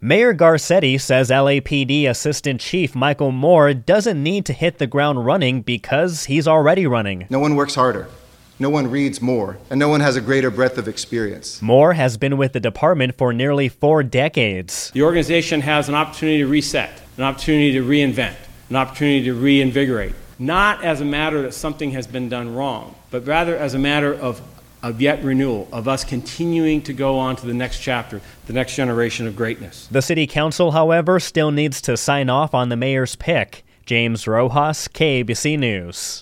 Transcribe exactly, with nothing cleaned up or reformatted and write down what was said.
Mayor Garcetti says L A P D Assistant Chief Michael Moore doesn't need to hit the ground running because he's already running. No one works harder, no one reads more, and no one has a greater breadth of experience. Moore has been with the department for nearly four decades. The organization has an opportunity to reset, an opportunity to reinvent, an opportunity to reinvigorate, not as a matter that something has been done wrong, but rather as a matter of of yet renewal, of us continuing to go on to the next chapter, the next generation of greatness. The city council, however, still needs to sign off on the mayor's pick. James Rojas, K A B C News.